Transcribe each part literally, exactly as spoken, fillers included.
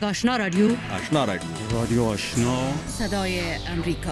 آشنا رادیو آشنا رادیو رادیو آشنا صدای امریکا.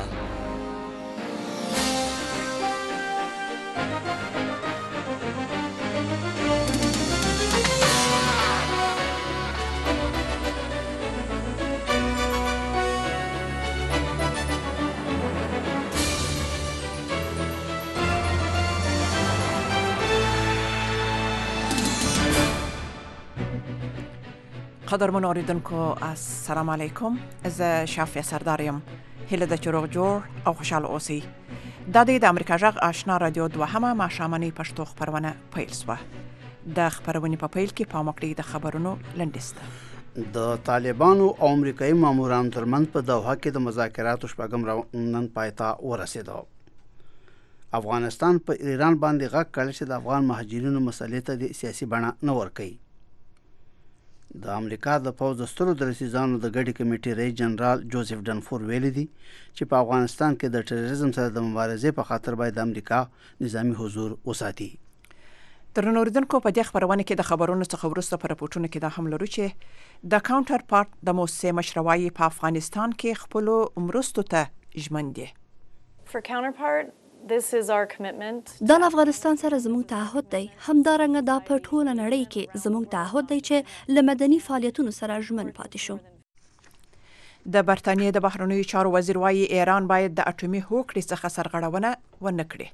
قدرمن اوریدونکو السلام علیکم. از شافیا سرداریم. هله د چروغ جوړ او خوشاله اوسئ. د دې د امریکا جغ آشنا رادیو دوهمه ماښامنۍ پښتو خپرونه پیل شوه. د خپرونې په پیل کې پام وکړئ د خبرونو لنډیسته. د طالبانو او امریکایي مامورانو ترمنځ په دوحه کې د مذاکراتو شپږم راوند نن پای ته ورسېده. افغانستان په ایران باندې غږ کړی چې د افغان مهاجرینو مسلې ته د سیاسي بڼه نه ورکوي. د امریکا د پوځ د سترو درسیزانو د ګډې کمیټې رئیس جنرال جوزف ډنفور ویلي دي چې په افغانستان کې د ټیرریزم سره د مبارزې په خاطر باید د امریکا نظامی حضور وساتي. درنو اوریدونکو په دې خبرونه کې د خبرونو څخه وروسته په راپورټونو کې دا هم لرو چې د کاونټر پارت د موسسې مشروایي په افغانستان کې خپل مرستو ته ژمن دي. For Counterpart, this is our commitment. دا افغانستان سره زموږ تعهد دی. همدارنګه دا په ټوله نړۍ کې زموږ تعهد دی چې له مدني فعالیتونو سره ژمن پاتې شو. د برتانیې د بهرنیو چارو وزیر وايي ایران باید د اټومي هوکړې څخه سرغړونه ونه کړي.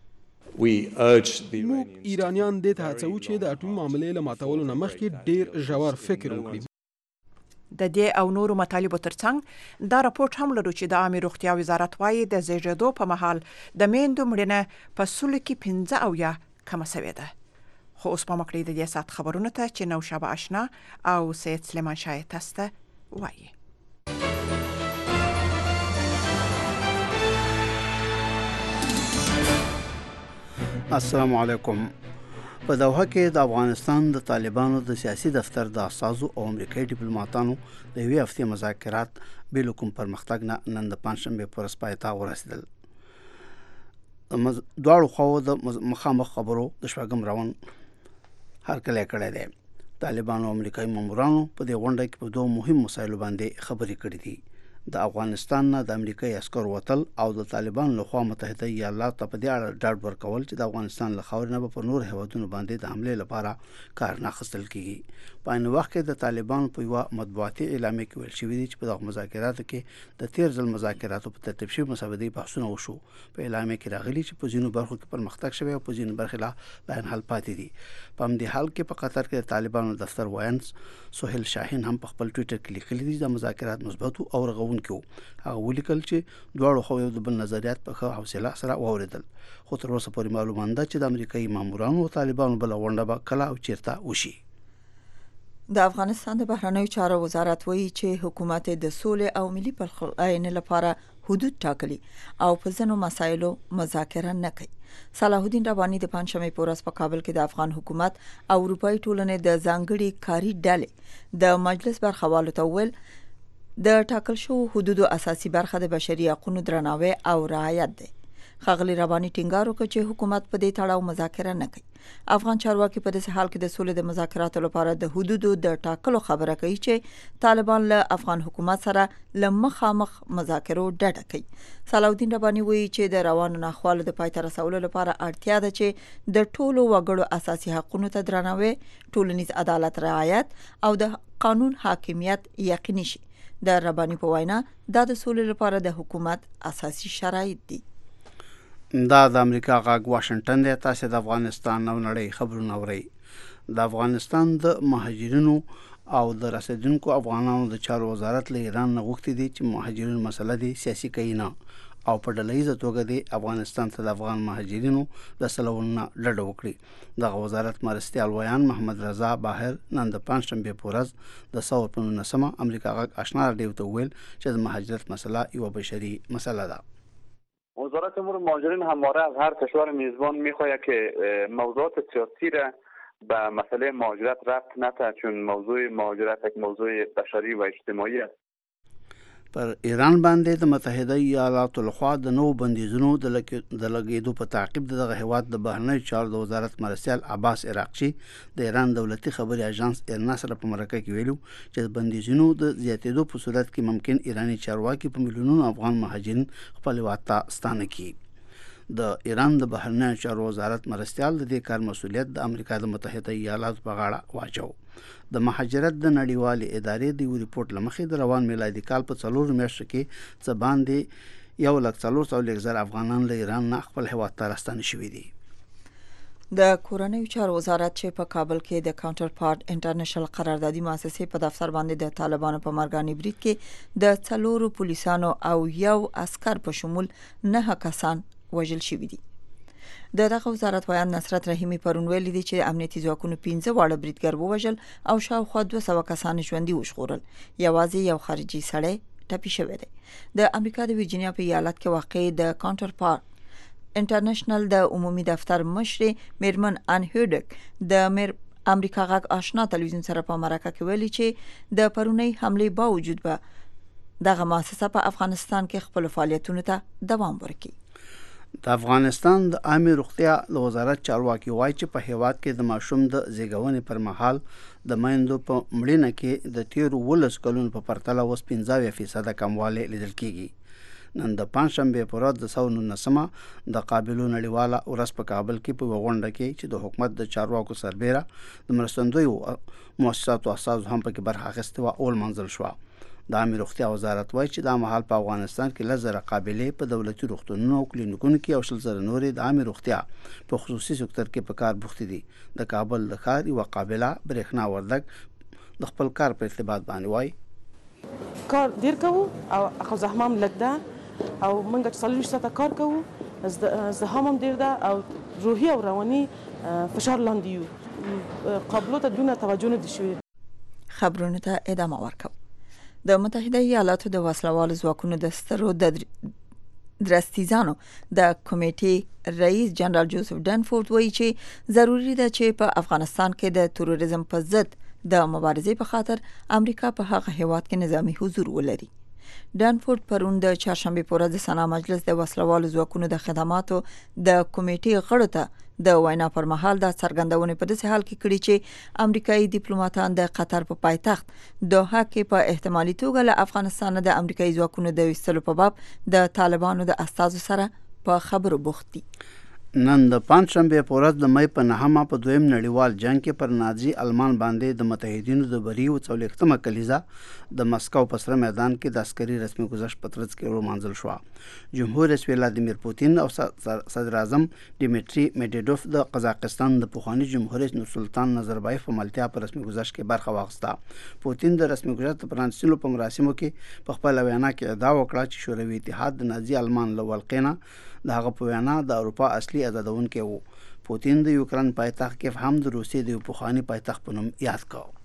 موږ ایرانیان دې ته هڅوو چې د اټومي معاملې له ماتولو نه مخکې ډېر ژور فکر وکړي. د دې او نورو مطالبو ترڅنګ دا راپورټ هم لرو چې د عامه روغتیا وزارت وايي د زیږیدو په مهال د میندو مړینه په سلو کې پنځه اویا کمه شوې ده. خو اوس پام وکړئ د دې ساعت خبرونو ته چې نوشابه آشنا او سید سلیمان شاه تاسو ته وایي. السلام علیکم. په دوحه کې د افغانستان د طالبانو د سیاسي دفتر د اساسو او امریکایي ډیپلوماټانو د یوې هفتې مذاکرات بې له کوم پرمختګ نه نن د پنجشنبې په ورځ پای ته ورسېدل. دواړو خواوو د مخامخ خبرو د شپږم راوند هرکلی کړی دی. طالبانو او امریکایي مامورانو په دې غونډه کې په دوه مهم مسایلو باندې خبرې کړې دي. د افغانستان نه د امریکایي عسکرو وتل او د طالبانو لخوا متحده ایالاتو ته په دې اړه ډاډ ورکول چې د افغانستان له خاورې نه به په نورو هیوادونو باندې د حملې لپاره کار نه اخیستل کیږي. په عین وخت کې د طالبانو په یوه مطبوعاتي اعلامیه کې ویل شوي دي چې په دغه مذاکراتو کې د تیر ځل مذاکراتو په ترتیب شوي مسودې بحثونه وشو. په اعلامیه کې راغلي چې په ځینو برخو کې پرمختګ شوی او په ځینو برخې لا لاینحل پاتې دي. په همدې حال کې په قطر کې د طالبانو دفتر وایانس سهیل شاهین هم په خپل ټویټر کې لیکلي دي چې د مذاکرات مثبت او رغونکي وو. هغه ولیکل چې دواړو خو یو د بل نظریات په ښه حوصله سره واوریدل. خو تر اوسه پورې معلومه ده چې د امریکایي مامورانو او طالبانو بله غونډه به کله او چیرته وشي. د افغانستان د بهرنیو چارو وزارت وایي چې حکومت د سولې او ملي پخلاینې لپاره حدود ټاکلي او په ځینو مسایلو مذاکره نه کوي. صلاح الدین رباني د پنجشنبې په ورځ په کابل کې د افغان حکومت او اروپایي ټولنې د ځانګړي کاري ډلې د مجلس برخوالو ته وویل د ټاکل شو حدودو اساسي برخه د بشري حقوقو درناوی او رعایت دی. ښاغلي رباني ټینګار وکړ چې حکومت په دې تړاو مذاکره نه کوي. افغان چارواکي په داسې حال کې د سولې د مذاکراتو لپاره د حدودو د ټاکلو خبره کوي چې طالبان له افغان حکومت سره له مخامخ مذاکرو ډډه کوي. صلاح الدین رباني وایي چې د روانو ناخوالو د پای ته رسولو لپاره اړتیا ده چې د ټولو وګړو اساسي حقوقو ته درناوی، ټولنیز عدالت رعایت او د قانون حاکمیت یقیني شي. د رباني په وینا دا د سولې لپاره د حکومت اساسي شرایط دي. دا د امریکا غاګ واشنگټن دی. تاسو د افغانستان او نړۍ خبرونه اورئ. د افغانستان د مهاجرینو او د رسیدونکو افغانانو د چارو وزارت له ایران نه غوښتي دي چې مهاجرینو مسله دي سیاسي کوي نه او په ډلهیزه توګه د افغانستان ته د افغان مهاجرینو د سلوونو نه ډډه وکړي. دغه وزارت مرستیال ویان محمد رضا باهر نن د پنجشنبې په ورځ د سوه په نولسمه امریکا غاګ آشنا رادیو ته وویل چې د مهاجرت مسله یوه بشري مسله ده. وزارت امور مهاجرین همواره از هر کشور میزبان میخواهد که موضوعات سیاسی را به مسئله مهاجرت ربط نده، چون موضوع مهاجرت یک موضوع بشری و اجتماعی است. پر ایران باندې د متحده ایالاتو لخوا د نوو بندیزونو د لګېدو په تعقیب دغه هیواد د بهرنیو چارو د وزارت مرستیال عباس عراقچي د ایران دولتي خبري اژانس ایرنا سره په مرکه کې ویلو چې د بندیزونو د زیاتېدو په صورت کې ممکن ایرانی چارواکي په میلیونونو افغان مهاجرین خپل هیواد ته ستانه کړي. د ایران د بهرنیو چارو وزارت مرستیال د دې کار مسؤلیت د امریکا د متحده ایالاتو په غاړه واچو. د مهاجرت د نړیوالې ادارې د یو ریپورت له مخې د روان میلادي کال په څلورو میاشتو کې څه باندې یو لک څلور سوه لږ زره افغانان له ایران نه خپل هیواد ته راستانه شوي دي. د کورنیو چارو وزارت چې په کابل کې د کاونټر پارت انټرنیشنل قراردادي مؤسسې په دفتر باندې د طالبانو په مرګاني برید کې د څلورو پولیسانو او یو عسكر په شمول نه کسان وژل شوي دي. د دغه وزارت ویان نصرت رحیمی پرون ویلي دي چې امنیتي ځواکونو پنځه واړه بریدګر ووژل او شاوخوا دوه سوه کسان ژوندي وژغورل. یوازې یو خارجي سړی ټپي شوی دی. د امریکا د ویرجینیا په ایالت کې واقع د کاونټر پارت انټرنیشنل د عمومي دفتر مشر میرمن ان هیډک د میر امریکا غږ آشنا تلویزیون سره په مرکه کې ویلي چې د پرونی حمله باوجود به دغه مؤسسه په افغانستان کې خپل فعالیتونو ته دوام ورکړي. د افغانستان د عامه روغتیا د وزارت چارواکي وایي چې په هیواد کې د ماشوم د زیږونې پر مهال د میندو په مړینه کې د تیرو ولس کلونو په پرتله اوس پنځه اویا فیصده کموالی لیدل کیږي. نن د پنجشنبې په ورځ د سوه نولسمه د قابلو نړیواله ورځ په کابل کې په یوه غونډه کې چې د حکومت د چارواکو سربیره د مرستندویو مؤسساتو استازو هم پکې برخه اخیستې وه ولمانځل شوه. د عامه روغتیا وزارت وایي چې دا مهال په افغانستان کې لس زره قابلې په دولتي روغتونونو او کلینیکونو کې او شل زره نورې د عامه روغتیا په خصوصي سکتور کې په کار بوختې دي. د کابل د ښار یوه قابله برېښنا وردګ د خپل کار په ارتباط باندې وایي کار ډېر کوو او خو زحمه هم لږ ده او موږ چې څلوېښت ساعته کار کوو ازدحام هم ډېر ده او روحي او رواني فشار لاندې یو قابلو ته دونه توجه نه دي شوي. خبرونو ته ادامه ورکوو. د متحده ایالاتو د وسلوالو ځواکونو د سترو د درستیزانو د کمیټې رئیس جنرال جوزف ډنفورد وایي چې ضروری ده چې په افغانستان کې د تروریزم په ضد د مبارزې په خاطر امریکا په هغه هیواد کې نظامی حضور ولري. ډنفورد پرون د چهارشنبې په ورځ د سنا مجلس د وسلوالو ځواکونو د خدماتو د کمیټې غړو ته د وینا پر مهال د څرګندونې په داسې حال کې کړي چې امریکایي ډیپلوماټان د قطر په پایتخت دوحه کې په احتمالي توګه له افغانستان د امریکایي ځواکونو د ویستلو په باب د طالبانو د استازو سره په خبرو بوخت دي. نن د پنجشنبې په ورځ د مې په نهمه په دویم نړیوال جنگ کې پر نازي المان باندې د متحدینو د بری او څلوېښتمه کلیزه د مسکو په سره میدان کې د عسکري رسمي ګذشت په ترڅ کې ولمانځل شوه. جمهور رئیس ولادیمیر پوتین او صدر اعظم ډیمیټري میډویډوف د قزاقستان د پخواني جمهور رئیس نورسلطان نظربایف په ملتیا په رسمي ګذشت کې برخه واخیسته. پوتین د رسمي ګذشت په پرانیستلو په مراسمو کې په خپل وینا کې ادعا وکړه چې شوروي اتحاد د نازي المان له ولقې د هغه په وینا د اروپا اصلي آزادونکی وو. پوتین د یوکران پایتخت کې هم د روسیې د یو پخواني پایتخت په نوم یاد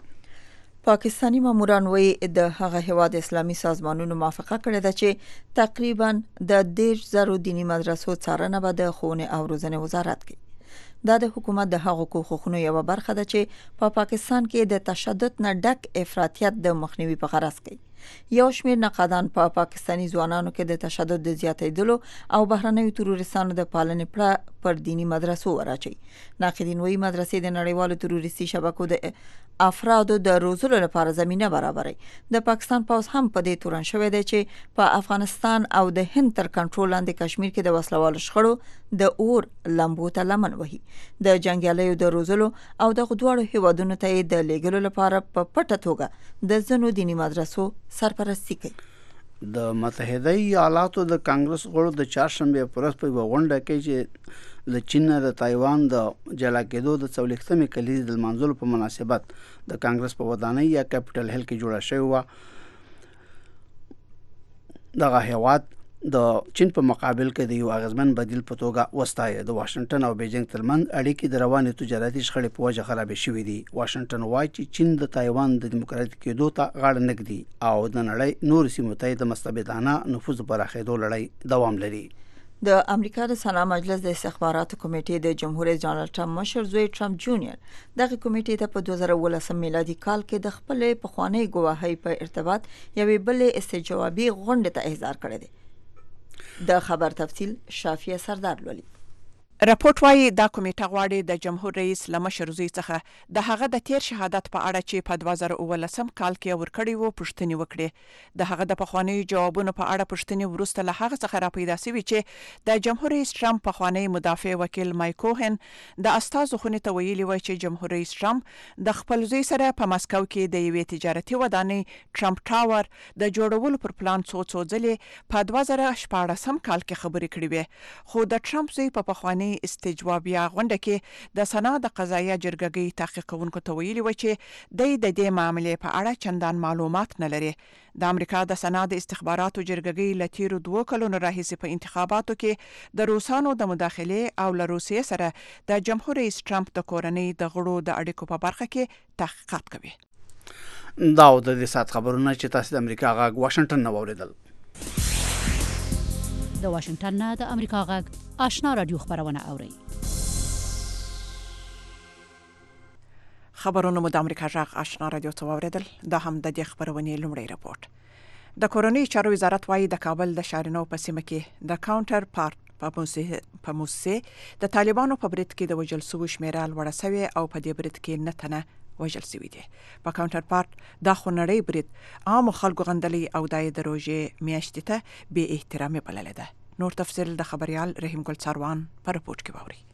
کړ. پاکستانی ماموران وایي د هغه هیواد اسلامي سازمانونو موافقه کړې ده چې تقریبا د دېرش زرو دینی مدرسو څارنه به د ښوونې او روزنې وزارت کوي. دا د حکومت د هغو کوښښونو یوه برخه ده چې په پا پاکستان کې د تشدد نه ډک افراطیت د مخنیوي په غرض کوي. یو شمېر نقادان په پا پاکستانی ځوانانو کې د تشدد د زیاتېدلو او بهرنیو تروریستانو د پالنې پړه پر دینی مدرسو وراچي. ناقدین وایي مدرسې د نړیوالو تروریستي شبکو د افرادو د روزلو لپاره زمینه برابروي. د پاکستان پوځ هم په دې تورن شوی دی چې په افغانستان او د هند تر کنټرول لاندې کشمیر کې د وسلوالو شخړو د اور لمبو ته لمن وهي. د جنګیالیو د روزلو او د غدواړو هیوادونو ته د لیږلو لپاره په پټه توګه د ځینو دینی مدرسو سرپرستی کوي. د متحده ایالاتو د کانګرس غړو د چهارشنبې په ورځ په یوه غونډه کې چې له چین د تایوان د جلا کېدو د څلوېښتمې کلیزې د لمانځلو په مناسبت د کانګرس په ودانۍ یا کیپټل هیل کې جوړه شوې وه. دغه هیواد د چین په مقابل کې د یو اغیزمن بدیل په توګه وستایه. د واشنگټن او بیجینګ ترمنځ اړیکې د روانې تجارتي شخړې په وجه خرابې شوې دي. واشنگټن وایي چې چین د تایوان د دیموکراتیک کېدو ته غاړه نه ږدي او د نړۍ نورو سیمو ته د مستبدانه نفوذ پراخېدو لړۍ دوام لري. د امریکا د سنا مجلس د استخباراتو کمیټې د جمهور رئیس ډانلډ ټرمپ مشر زوی ټرمپ جونیئر دغه کمیټې ته په دوه زره ولسم میلادي کال کې د خپل پخوانی ګواهۍ په ارتباط یوې بلې استجوابي غونډې ته احضار کړی دی. د خبر تفصیل شافیه سردار لولي. راپورټ وايي دا کمیټه غواړي د جمهور رئیس له مشر زوی څخه د هغه د تیر شهادت په اړه چې په دوه زره اوولسم کال کې ورکړی وو پوښتنې وکړي. د هغه د پخواني جوابونو په اړه پوښتنې وروسته له هغه څخه راپیدا شوی چې د جمهور رئیس ټرمپ پخوانی مدافع وکیل مایک کوهن د استازو خونې ته ویلي و چې جمهور رئیس ټرمپ د خپل زوی سره په مسکو کې د یوې تجارتي ودانۍ ټرمپ ټاور د جوړولو پر پلان څو څو ځلې په دوه زره شپاړسم کال کې خبرې کړې وې، خو د ټرمپ زوی په پخواني استجوابیه غونډه کې د سنا د قضایه جرګې تحقیق کوونکو ته ویلي و چې د دې معاملې په اړه چندان معلومات نه لري. د امریکا د سنا د استخباراتو جرګې له تیرو دوه کلونو راهیسې په انتخاباتو کې د روسانو د مداخلې او له روسیې سره د جمهور رئیس ټرمپ د کورنۍ د غړو د اړیکو په برخه کې تحقیقات کوي. دا د دې سات خبرونه چې تاسو د امریکا غاګ واشنگټن نه واوریدل. د واشنگټن نه د امریکا غاګ آشنا رادیو خبرونه اوري. خبرونه مو د امریکا غاګ آشنا رادیو ته واوریدل. دا هم د دې خبرونې لومړی راپورټ. د کورنۍ چارو وزارت وايي د کابل د شارنو په سیمه کې د کاونټر پارت په موسسه د طالبانو په برید کې د وژل شوو شمیره لوړه شوې او په دې برید کې نه تنه وژل شوي دي. په کاونټر پارت د خونړی برید عام خلکو غندلي او د روژې میاشتې ته بې احترامي بللې ده. نور تفصیل د خبريال رحیم ګل څاروان په رپورټ کې واوري.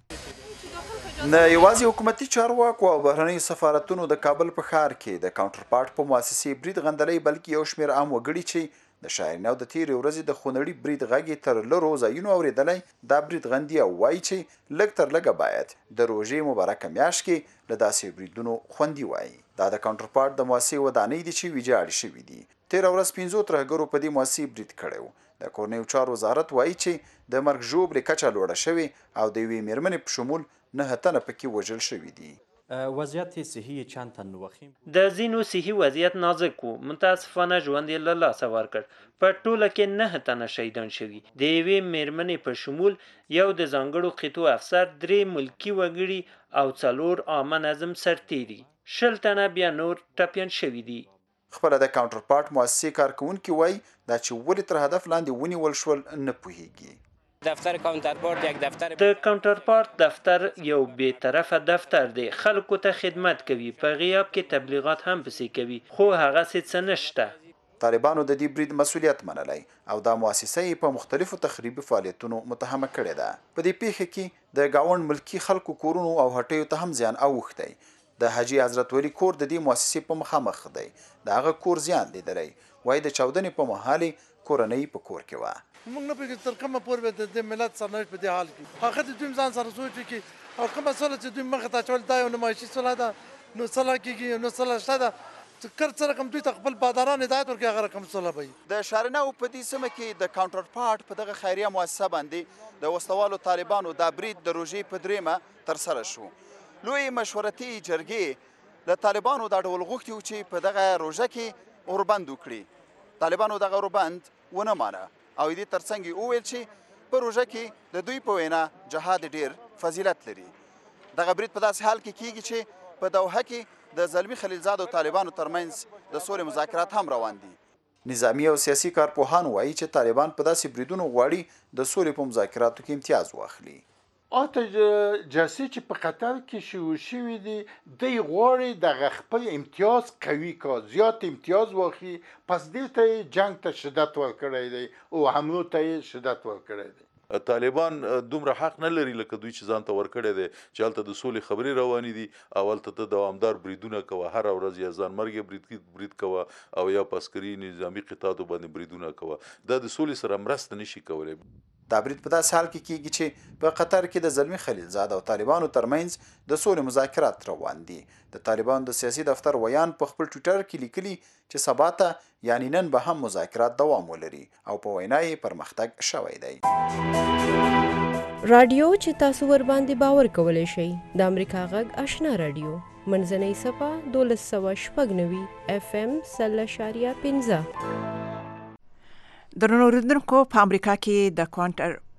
نه یوازې حکومتي چارواکو او بهرنیو سفارتونو د کابل په ښار کې د کاونټر پارت په مؤسسې برید غندلې، بلکې یو شمېر عام وګړي چې د شاعرانو د تیرې ورځې د خونړي برید غږ تر لرو ځایونو اورېدلی، دا برید غندي او وایي چې لږ تر لږه باید د روژې مبارکه میاشت کې له داسې بریدونو خوندي وایي. دا د کاونټر پارت د مؤسسې ودانۍ دي چې ویجاړې شوي دي. تیره ورځ پنځو ترهګرو په دې مؤسسې برید کړی و. د کورنیو چارو وزارت وایي چې د مرګ ژوبلې کچه لوړه شوې او د یوې مېرمنې په شمول نه تنه پکې وژل شوي دي. وضعیت صحی چند تن وخیم د ځینو صحي وضعیت نازک و، متاسفانه ژوند یې له لاسه ورکړ. په ټوله کې نه تنه شهیدان شوي، د یوې مېرمنې په شمول یو د ځانګړو خطو افسر، درې ملکي وګړي او څلور عامه نظم سرتیري، شل تنه بیا نور ټپیان شوي دي. خپله د کاونټر پارت مؤسسې کارکوونکي وایي دا چې ولې تر هدف لاندې ونیول شول نه پوهیږي. دفتر کاونټر پارت یک دفتر د کاونټر پارت دفتر یو بې طرفه دفتر دی، خلکو ته خدمت کوي، په غیاب کې تبلیغات هم پسې کوي، خو هغه څه نشته. طالبانو د دې برید مسولیت منلی او دا مؤسسه یې په مختلفو تخریبي فعالیتونو متهمه کړې ده. په دې پیښه کې د ګاونډ ملکي خلکو کورونو او هټیو ته هم زیان اوښتی. د حاجي حضرت ولی کور د دې مؤسسې په مخامخ دی. د هغه کور زیان لیدلی، وایي د چاودنې په مهال کورنۍ په کور کې وه. موږ نه پوهېږو تر کومه پورې د ملت سرنوشت په دې حال کې هغه د دوی ځان سره سوچ وکړي او کومه سوله چې دوی مخې ته اچول دا یو نمایشي سوله ده، نو سوله کېږي، نو سوله شته ده. کر څه رقم دوی ته خپل باداران هدایت ورکړي هغه رقم سوله به وي. د شارناو په دې سیمه کې د کاونټر پارت په دغه خیریه مؤسسه باندې د وسلوالو طالبانو دا برید د روژې په درېیمه ترسره شو. لوی مشورتي جرګې د طالبانو دا ډول غوښتي وو چې په دغه روژه کې اوربند وکړي. طالبانو دغه اوربند ونه مانه او دې ترڅنګ یې وویل چې په روژه کې د دوی په وینا جهاد ډیر فضیلت لري. دغه برید په داسې حال کې کیږي چې په دوحه کې د زلمي خلیلزاد او طالبانو ترمنځ د سولې مذاکرات هم روان دي. نظامی او سیاسي کارپوهان وایي چې طالبان په داسې بریدونو غواړي د سولې په مذاکراتو کې امتیاز واخلي. آتا جلسه چې په قطر کې شروع شوي دي دی غواړي دغه خپل امتیاز قوي کا زیات امتیاز واخلي، پس دې ته جنگ ته شدت ورکړی دی او حملو ته شدت ورکړی دی. طالبان دومره حق نه لري لکه دوی چې ځان ته ورکړی دی چې هلته د سولې خبرې روانې دي او هلته ته دوامدار بریدونه کوه، هره ورځ یا ځانمرګه برید برید کوه او یا په عسکري نظامي قطعاتو باندې بریدونه کوه. دا د سولې سره مرسته نشي کولی. دا برید په داسې حال کې کیږي چې په قطر کې د زلمي خلیلزاد او طالبانو ترمنځ د سولې مذاکرات روان دي. د طالبانو د سیاسي دفتر ویان په خپل ټویټر کې لیکلي چې سبا ته یعنی نن به هم مذاکرات دوام ولري او په وینا یې پرمختګ شوی دی. رادیو چې تاسو ور باندې باور کولی شئ د امریکا غږ آشنا رادیو منځنۍ صفه دولس سوه شپږ نوي اف ام سل اشاریه پنځه. درنو اوریدونکو، په امریکا کې د کوانټر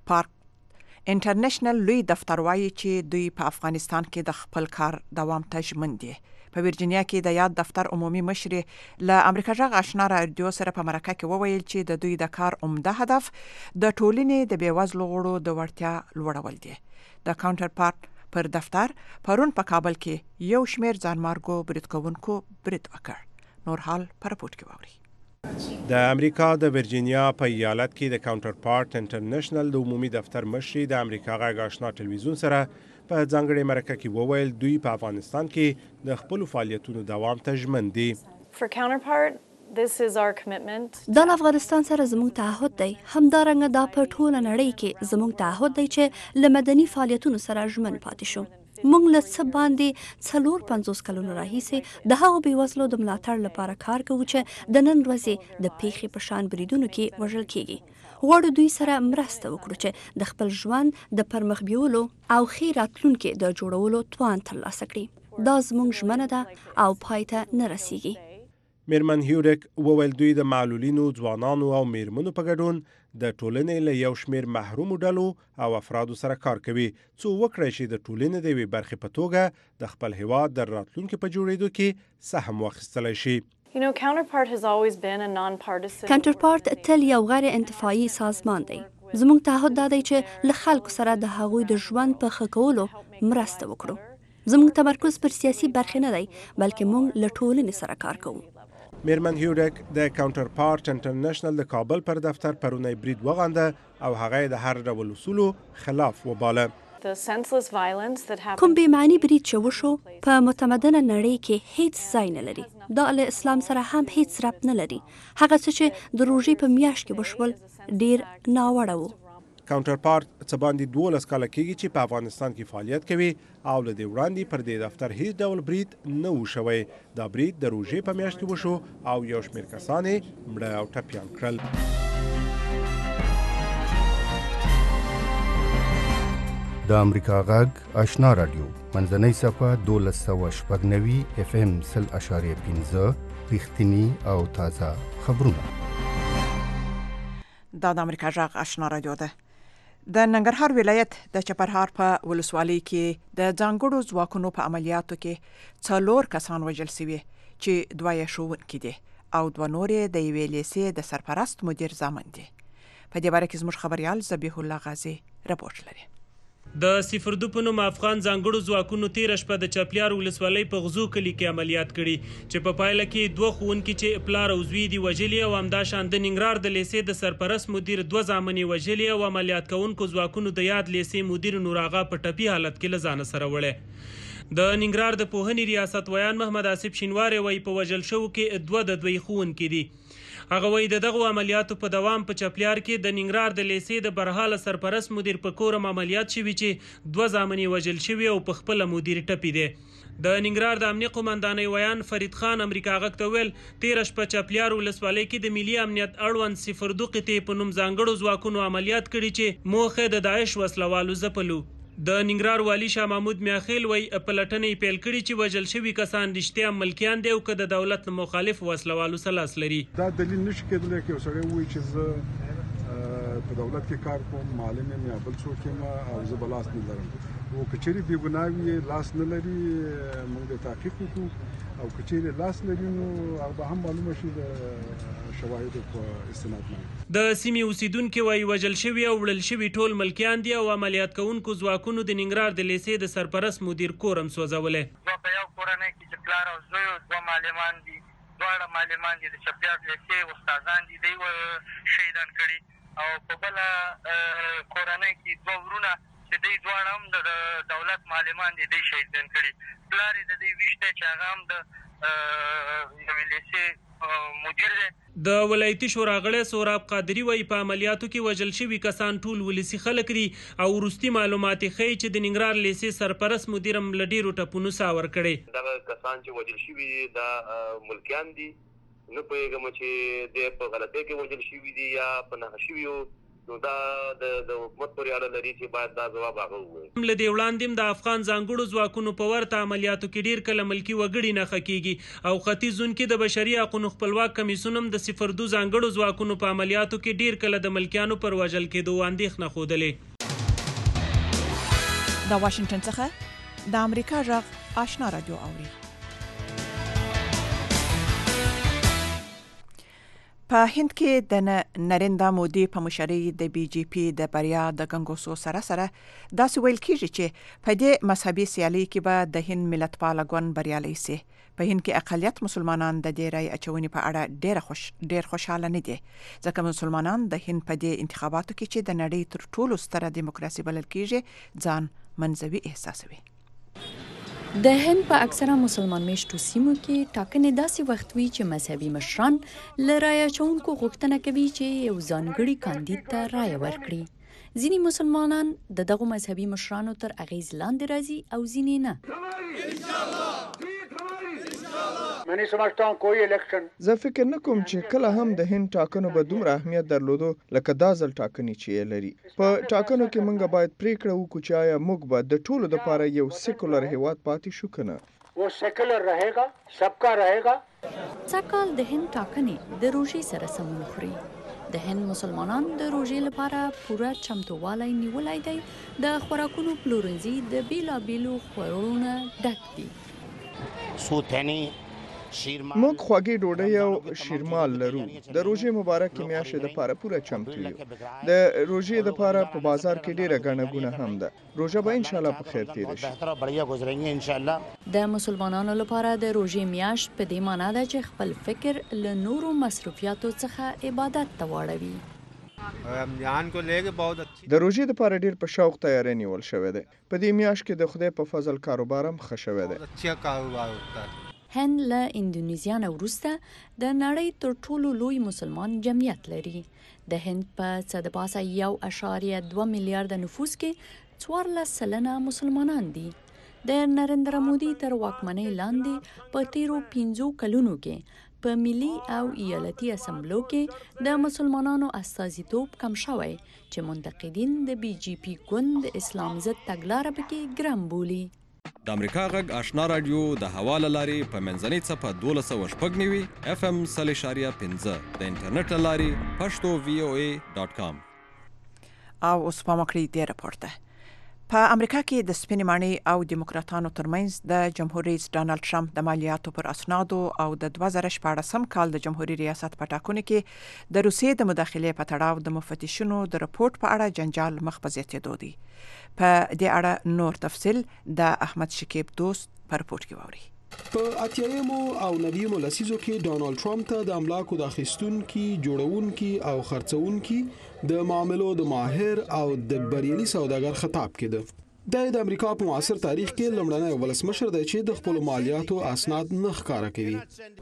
پارک انټرنیشنل لوی دفتر وایي چې دوی په افغانستان کې د خپل کار دوام ته ژمن دي. په ورجینیا کې د یاد دفتر عمومي مشر له امریکا جغ آشنا رادیو سره په مرکه کې وویل چې د دوی د کار عمده هدف د ټولنې د بیوزلو غړو د وړتیا لوړول دي. د کاونټر پارت پر دفتر پرون په کابل کې یو شمیر ځانمارګو برید کوونکو برید وکړ. نور حال په راپورټ کې واورئ. د امریکا د ورجینیا په ایالت کې د کاونټر پارت انټرنیشنل د عمومي دفتر مشر د امریکا غږ آشنا ټلویزیون سره په ځانګړې مرکه کې وویل دوی په افغانستان کې د خپل فعالیتونو دوام ته ژمن دي. For Counterpart, this is our commitment. دا افغانستان سره زموږ تعهد دی. همدارنګه دا په ټوله نړۍ کې زموږ تعهد دی چې له مدني فعالیتونو سره ژمن پاتې شو. موږ له څه باندې څلور پنځوس کلونو راهیسې د هغو بېوزلو د ملاتړ لپاره کار کوو چې د نن ورځې د پیښې په شان بریدونو کې وژل کیږي. غواړو دوی سره مرسته وکړو چې د خپل ژوند د پرمخ بیولو او ښې راتلونکي د جوړولو توان ترلاسه کړي. دا زموږ ژمنه ده او پای ته نه رسیږي. میرمن هیورک وویل دوی د معلولینو، ځوانانو او میرمنو په ګډون د ټولنې له یو شمیر محرومو ډلو او افرادو سره کار کوي څو وکړی شي د ټولنې د یوې برخې په توګه د خپل هیواد د راتلونکي په جوړېدو کې سهم واخیستلی شي. You know, Counterpart has always been a non-partisan. کانټرپارت تل یو غیر انتفاعي سازمان دی. زموږ تعهد دا دی چې له خلکو سره د هغوی د ژوند په ښه کولو مرسته وکړو. زموږ تمرکز پر سیاسي برخې نه دی بلکې موږ له ټولنې سره کار کوو. میرمن هیورک د کاونټر پارت انټرنیشنل د کابل پر دفتر پرونی برید وغانده او هغه د هر ډول اصولو خلاف وباله. کوم بې معنی برید چې وشو په متمدنه نړۍ کې هیڅ ځای نه لري. دا له اسلام سره هم هیڅ ربط نه لري. هغه څه چې د روژې په میاشت کې وشول ډیر ناوړه وو. کاونټر پارت څه باندې دولس کاله کېږي چې په افغانستان کې فعالیت کوي او له دې وړاندې پر دې دفتر هیڅ ډول برید نه و شوی. دا برید د روژې په میاشت کې وشو او یو شمېر کسان یې مړه او ټپیان کړل. د امریکا غږ آشنا رادیو منځنۍ صفحه دولس سوه شپږ نوي اف ام سل اشاریه پنځه رښتیني او تازه خبرونه. دا د امریکا غږ آشنا رادیو ده. د ننګرهار ولایت د چپرهار په ولسوالۍ کې د ځانګړو ځواکونو په عملیاتو کې څلور کسان وژل شوي چې دوه یې ښوونکي دي او دوه نور یې د یوې لیسې د سرپرست مدیر زامن دي. په دې باره کې زموږ خبریال ذبیح الله غازي رپورټ لري. د صفر دو په نوم افغان ځانګړو ځواکونو تېره شپه د چپلیار ولسوالۍ په غزو کلي کې عملیات کړي چې په پایله کې دوه ښوونکي چې پلار او زوی دي وژلي او همداشان د ننګرهار د لیسې د سرپرست مدیر دوه زامن یې وژلي او عملیات کوونکو ځواکونو د یاد لیسې مدیر نور آغا په ټپي حالت کې له ځانه سره وړی. د ننګرهار د پوهنې ریاست ویان محمد آصف شینواری وایي په وژل شوو کې دوه د دوی ښوونکي دي. هغه وایي د دغو عملیاتو په دوام په چپلیار کې د ننګرهار د لیسې د برحاله سرپرست مدیر په کورم عملیات شوي چې دوه زامن یې وژل شوي او په خپله مدیر ټپي دی. د ننګرهار د امنیه قومندانۍ ویان فرید خان امریکا غږ ته ویل تېره شپه چپلیار ولسوالۍ کې د ملي امنیت اړوند صفر دو قطعې په نوم ځانګړو ځواکونو عملیات کړي چې موخه د داعش وسلوالو ځپلو. د ننګرهار والي شاه محمود میاخیل وایي پلټنې پیل کړي چې وژل شوي کسان رښتیا ملکیان دي او که د دولت مخالف وسلوالو سره لاس لري. دا دلیل نشي کېدلی چې یو سړی ووایي چې زه په دولت کې کار کوم، معلم یم یا بل څوک یم او زه به لاس نه لرم. او که چیرې بې ګناه وي لاس نه لري موږ د تحقیق وکړو او که چیرې لاس لري نو هغه هم معلومه شي د شواهدو په استناد باندې. د سیمې اوسیدونکي وایي وژل شوي او وړل شوي ټول ملکیان دي او عملیات کوونکو ځواکونو د ننګرهار د لیسې د سرپرست مدیر کور هم سوځولی. په یو کورنۍ کې چې پلار او زوی دوه معلمان دي، دواړه معلمان دي د چپیار لیسې استادان دي، دوی شهیدان کړي او په بله کورنۍ کې دوه ورونه چې دوی دواړه هم د دولت معلمان دي، دوی شهیدان کړي. پلار یې د دوی ویښ دی چې هغه هم د یوې لیسې مدیر دی. د ولایتي شورا غړی سوراب قادري وایي په عملیاتو کې وژل شوي کسان ټول ولسي خلک دي او وروستي معلومات یې ښیي چې د ننګرهار لیسې سرپرست مدیر هم له ډېرو ټپونو ساه ورکړی. دغه کسان چې وژل شوي دي دا ملکیان دي، نه پوهېږم چې دی په غلطۍ کې وژل شوي دي یا په نښه شوي وو، نو دا د حکومت پورې اړه لري چې باید دا ځواب هغه ووایي. له دې وړاندې د افغان ځانګړو ځواکونو په ورته عملیاتو کې ډیر کله ملکی وګړي نه خکېږي او ختیځ زون کې د بشري حقوقو خپلواک کمیسیون هم د صفر دو ځانګړو ځواکونو په عملیاتو کې ډیر کله د ملکیانو پر وژل کېدو اندېښنه ښودلې. د واشنگټن څخه د امریکا غږ آشنا رادیو اوري. په هند کې د نریندرا مودي په مشرۍ د بي جی پی د بریا د ګنګوسو سره سره داسې ویل کېږي چې په دې مذهبي سیالۍ کې به د هند ملتپاله ګوند بریالی سي. په هند کې اقلیت مسلمانان د دې رای اچونې په اړه ډېر خوش ډېر خوشاله نه دي ځکه مسلمانان د هند په دې انتخاباتو کې چې د نړۍ تر ټولو ستره دیموکراسي بلل کېږي ځان منځوي احساسوي. د هند په اکثره مسلمان میشتو سیمو کې ټاکنې داسې وخت وي چې مذهبي مشران له رایه اچونکو غوښتنه کوي چې یو ځانګړي کاندید ته رایه ورکړي. ځینې مسلمانان د دغو مذهبي مشرانو تر اغیز لاندې راځي او ځینې نه. زه فکر نه کوم چې کله هم د هند ټاکنو به دومره اهمیت درلودو لکه دا ځل ټاکنې چې یې لري. په ټاکنو کې موږ باید پریکړه وکړو چې آیا موږ به د ټولو لپاره یو سیکولر هیواد پاتې شو که نه. سږکال د هند ټاکنې د روژې سره سمون خوري. د هند مسلمانان د روژې لپاره پوره چمتووالی نیولی دی. د خوراکونو پلورنځي د بیلابیلو خوړو نه ډک دي. موږ خوږې ډوډۍ او شیرمال لرو. د روژې مبارکې میاشتې دپاره پوره چمتو یو. د روژې دپاره په بازار کې ډیره ګڼه ګوڼه هم ده. روژه به انشاءالله په خیر تیره شي. د مسلمانانو لپاره د روژې میاشت په دې معنا ده چې خپل فکر له نورو مصروفیاتو څخه عبادت ته واړوي. د روژې دپاره ډیر په شوق تیاری نیول شوی دی. په دې میاشت کې د خدای په فضل کاروبار هم ښه شوی دی. هند له اندونیزیا نه وروسته د نړۍ تر ټولو لوی مسلمان جمعیت لري. د هند په څه د پاسه یو اعشاریه دوه میلیارده نفوس کې څوارلس سلنه مسلمانان دي. د نریندرا مودي تر واکمنۍ لاندې په تیرو پنځو کلونو کې په ملي او ایالتي اسمبلو کې د مسلمانانو استازیتوب کم شوی چې منتقدین د بي جی پی ګوند د اسلام ضد تګلاره پکې ګرم بولي. د امریکا غږ آشنا رادیو د هوا له لارې په منځنۍ څپه دولس سوه شپږ نوي اف ام سل اشاریه پنځه د انټرنیټ له لارې پښتو وی او ای ډاټ کام. او اوس په مکړی دی راپور ده. په امریکا کې د سپینې ماڼۍ او دیموکراتانو ترمنځ د جمهور رئیس ډانلډ ټرمپ د مالیاتو پر اسنادو او د دوه زره شپاړسم کال د جمهوریت ریاست په ټاکنو کې د روسیې د مداخلې په تړاو د مفتشینو د راپورټ په اړه جنجال مخ په زیاتېدو دی. په دې اړه نور تفصیل د احمد شکیب دوست په راپورټ کې واوري. په اتیایمو او نویمو لسیزو کې ډانلډ ټرمپ ته د املاکو د اخیستونکي، جوړونکي او خرڅونکي د معاملو د ماهر او د بریالي سوداګر خطاب کېده. د امریکا په معاصر تاریخ کې لومړنی ولسمشر دی چې د خپل مالیاتو اسناد نه ښکاره کوي.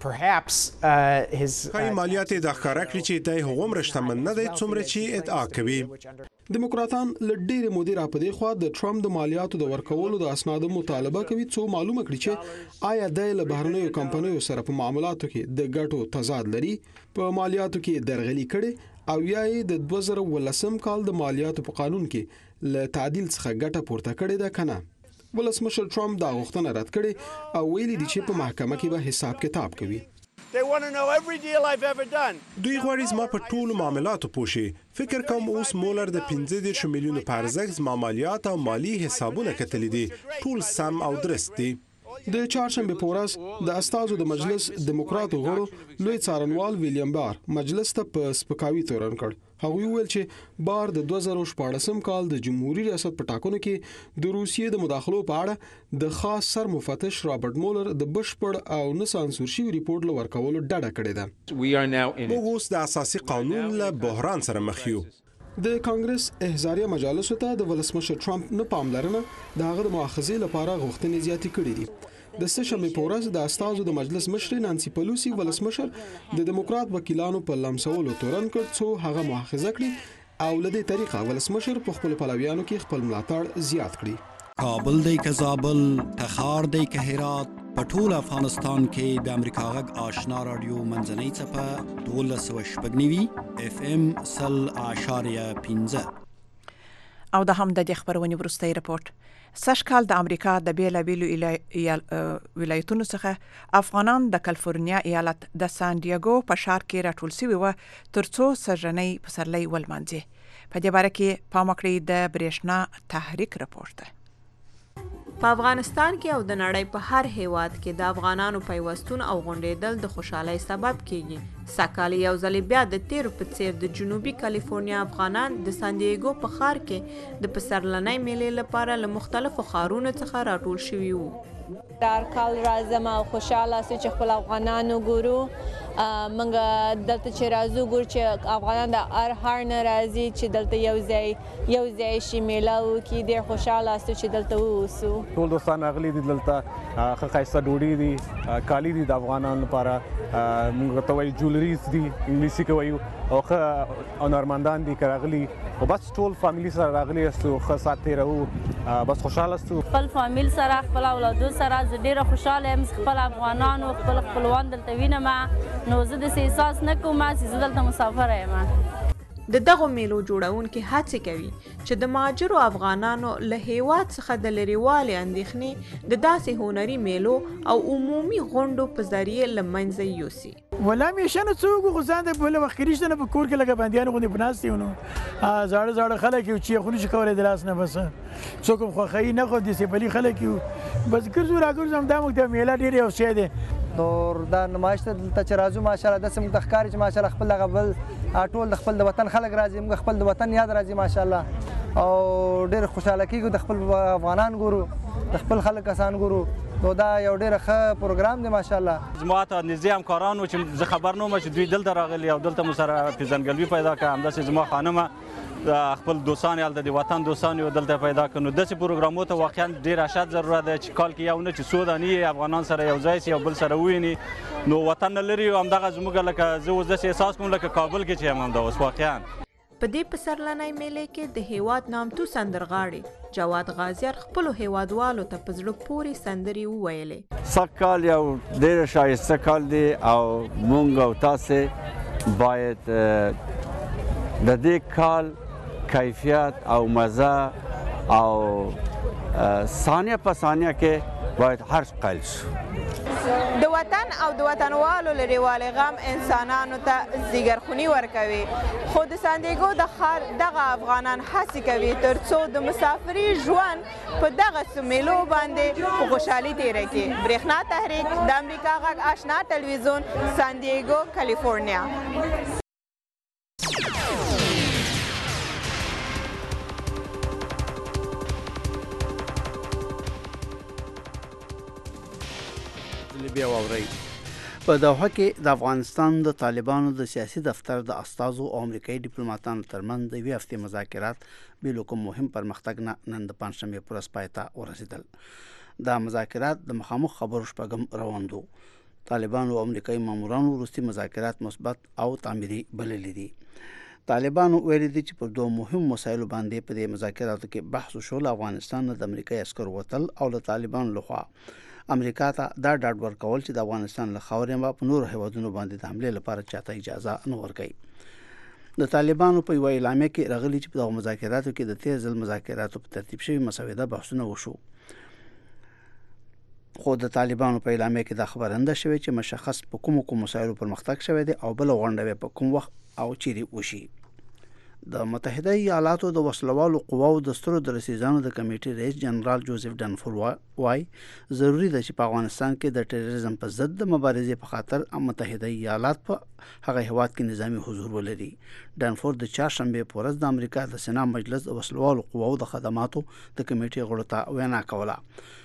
ښایي مالیات یې دا ښکاره کړي چې دی هغومره شتمن نه دی څومره چې ادعا کوي. دیموکراتان له ډېرې مودې راپدې خوا د ټرمپ د مالیاتو د ورکولو د اسنادو مطالبه کوي څو معلومه کړي چې آیا دی له بهرنیو کمپنیو سره په معاملاتو کې د ګټو تضاد لري، په مالیاتو کې درغلي کړي او یا یې د دوه زره ولسم کال د مالیاتو په قانون کې له تعدیل څخه ګټه پورته کړې ده که نه. ولسمشر ټرمپ دا غوښتنه رد کړې او ویلي دي چې په محکمه کې به حساب کتاب کوي. دوی غواړي زما په ټولو معاملاتو پوه شي. فکر کوم اوس مولر د پنځه دېرش میلیونو په ارزښت زما مالیات او مالي حسابونه کتلي دي. ټول سم او درست دي. د چهارشنبه په ورځ د استازو د مجلس دیموکراتو غړو لوی څارنوال ویلیام بار مجلس ته په سپکاوي تورن کړ. هغوی ویل چې بار د دوه زره شپاړسم کال د جمهوریت ریاست په ټاکنو کې د روسیې د مداخلو په اړه د خاص سر مفتش رابرټ مولر د بشپړ او نه سانسور شوي ریپورت له ورکولو ډډه کړې ده. موږ اوس د اساسي قانون له بحران سره مخ یو. د کانګرس احزاریه مجالسو ته د ولسمشر ټرمپ نه پاملرنه د هغه د مؤاخذې لپاره غوښتنې زیاتې کړې دي. د سهشنبې په ورځ د استازو د مجلس مشر نانسی پلوسی ولسمشر د دیموکرات وکیلانو په لمسولو تورن کړ څو هغه مؤاخذه کړي او له دې طریقه ولسمشر په خپل پلویانو کې خپل ملاتړ زیات کړي. کابل دی که زابل، تخار دی که هرات، په ټول افغانستان کې د امریکا غږ آشنا رادیو منځنۍ څپه دولس سوه شپږ نوي اف ام سل اعشاریه پنځه. او د هم د دې خبرونې وروستی رپورټ. سږ کال د امریکا د بیلابیلو ولایتونو څخه افغانان د کالیفورنیا ایالت د سان ډیګو په ښار کې راټول سوي وو ترڅو سږنی پسرلی ولمانځي. په دې باره کې پام وکړئ د برېښنا تحریک رپورټ ده. په افغانستان کې او د نړۍ په هر هیواد کې د افغانانو پیوستون او غونډېدل د خوشحالۍ سبب کیږي. سږکال یو ځل بیا د تیرو په څیر د جنوبي کالیفورنیا افغانان د سان ډیګو په ښار کې د پسرلنۍ میلې لپاره له مختلفو ښارونو څخه راټول شوي وو. هر کال راځم او خوشحاله سو چې خپل افغانانو ګورو. موږ دلته چې راځو ګورو چې افغانان د هر ښار نه راځي چې دلته یو ځای یو ځای شي میله وکړي. ډېر خوشحاله سو چې دلته واوسو. ټول دوستان راغلي دي دلته، ښه ښایسته ډوډۍ دي، کالي دي د افغانانو لپاره، موږ ته وایي جولریز دي انګلیسي کې وایو، او ښه هنرمندان دي که راغلي. او بس ټول فامیلي سره راغلي یاستو، ښه ساعت تېروو، بس خوشحاله استو. خپل فامیل سره خپل اولادو سره زه ډېره خوشحاله یم. خپل افغانانو خپل خپلوان دلته وینم، نو زه داسې احساس نه کوم چې زه دلته مسافره یم. د دغو میلو جوړونکي هڅې کوي چې د مهاجرو افغانانو له هیواد څخه د لرېوالي اندېښنې د داسې هنري میلو او عمومي غونډو په ذریعې له منځه یوسي. ولا همیشه نه څوک خو ځان د بل وخت کې رښتیا نه په کور کې لکه بندیان غوندې په ناست یو، نو زاړه زاړه خلک یو چې خو نشي کولی د لاس نه، بس څوک هم خوښوي نه، خو داسې بلي خلک یو، بس ګرځو راګرځو. همدا موږ ته میله ډېر یو شی دی. نور دا نمایش ته دلته چې راځو ماشاءالله داسې موږ ته ښکاري چې ماشاءالله خپل دغه بل ټول د خپل د وطن خلک راځي، موږ خپل د وطن یاد راځي ماشاءالله، او ډېر خوشحاله کېږو، د خپل افغانان ګورو، د خپل خلک کسان ګورو. نو دا یو ډېر ښه پروګرام دی ماشاءالله. زما ته نږدې همکاران وو چې زه خبر نه وم چې دوی دلته راغلي او دلته مو سره پېژندګلوي پیدا کړه. همداسې زما خانمه خپل دوستان هلته د وطن دوستان یې دلته پیدا کړه. نو داسې پروګرامو ته واقعا ډېر اشد ضرورت دی چې کال کې یو نه چې څو دانې افغانان سره یو ځای سي، یو بل سره وویني. نو وطن نه لري، همدغه زموږ لکه زه اوس داسې احساس کوم لکه کابل کې چې یم همدا اوس واقعا. په دې پسرلنۍ میلې کې د هیواد نامتو سندرغاړي جواد غازیار خپلو هیوادوالو ته په زړه پورې سندرې وویلې. سږکال یو ډېر ښایسته کال دی او موږ او تاسې باید د دې کال کیفیت او مزه او ثانیه په ثانیه کې باید هر قیل شو. د وطن او د وطنوالو لرېوالي غم انسانانو ته زیګرخوني ورکوي، خو د سان ډیګو د ښار دغه افغانان هڅې کوي تر څو د مسافري ژوند په دغسې میلو باندې په خوشحالي تېره کړي. برېښنا تحریک، د امریکا غږ آشنا ټلویزیون، سان ډیګو، کالیفورنیا. په دوحه کې د افغانستان د طالبانو د سیاسي دفتر د استازو او امریکایي ډیپلوماټانو ترمنځ د یوې هفتې مذاکرات بې له کوم مهم پرمختګ نه نن د پنجشنبې په ورځ پای ته ورسېدل. دا مذاکرات د مخامخ خبرو شپږم روان دو. طالبانو او امریکایي مامورانو وروستي مذاکرات مثبت او تعمیري بللي دي. طالبانو ویلي دي چې پر دوه مهم مسایلو باندې په دې مذاکراتو کې بحث وشو. له افغانستان نه د امریکایي عسکرو وتل او له طالبانو لخوا امریکا ته دا ډاډ ورکول چې د افغانستان له خاورې به په نورو هیوادونو باندې د حملې لپاره چاته اجازه نه ورکوي. د طالبانو په یوه اعلامیه کې راغلي چې په دغو مذاکراتو کې د تیر ځل مذاکراتو په ترتیب شوي مسوده بحثونه وشو، خو د طالبانو په اعلامیه کې دا خبرنده شوې چې مشخص په کومو کوم مسایلو پرمختګ شوی دی او بله غونډه په کوم وخت او چیرې وشي. د متحده ایالاتو د وسلوالو قواو د سترو درسیزانو د کمیټې رئیس جنرال جوزف ډنفور وای ضروری ده چې په افغانستان کې د ټیرریزم په ضد د مبارزې په خاطر متحده ایالات په هغه هیواد کې نظامی حضور ولري. ډنفور د چهارشنبې په ورځ د امریکا د سنا مجلس د وسلوالو قواو د خدماتو د کمیټې غړو ته وینا کوله.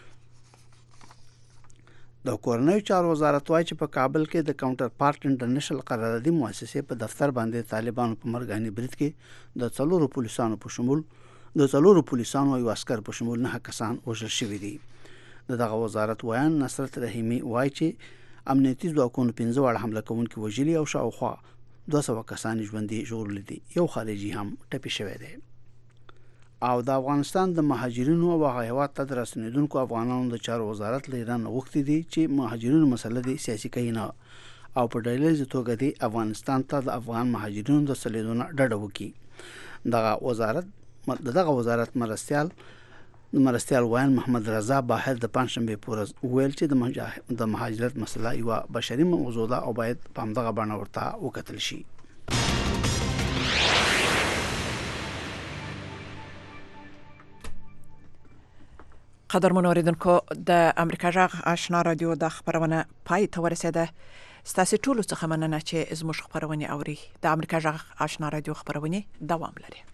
د کورنیو چارو وزارت وایي چې په کابل کې د کاونټر پارت انټرنیشنل قراردادي مؤسسې په دفتر باندې طالبانو په مرګاني برید کې د څلورو پولیسانو په شمول د څلورو پولیسانو او عسکر په شمول نه کسان وژل شوي دي. د دغه وزارت ویان نصرت رحیمي وایي چې امنیتي ځواکونو پنځه واړه حمله کوونکي وژلي او شاوخوا دوه سوه کسان ژوندي ژغورلي دي. یو خارجي هم ټپي شوی دی. او د افغانستان د مهاجرینو او هغه هیواد ته رسنیدونکو افغانانو د چارو وزارت له ایران غوښتي دي چې مهاجرینو مسله دي سیاسي کینه او په ډیلیز توګه دی افغانستان ته د افغان مهاجرینو د سلیدونه ډډه وکړي. دغه وزارت دغه وزارت مرستيال مرستيال وایي محمد رضا باهر د پنځشنبه پورز ویل چې د مهاجرت مسله یو بشري موضوع ده او باید په همدغه باندې ورته وکتل شي. قدرمن اوریدونکو د امریکا جغ آشنا رادیو د خبرونه پای ته ورسېده. ستاسو ټول څخه مننه چې زموږ خبرونه اوري. د امریکا جغ آشنا رادیو خبرونه دوام لري.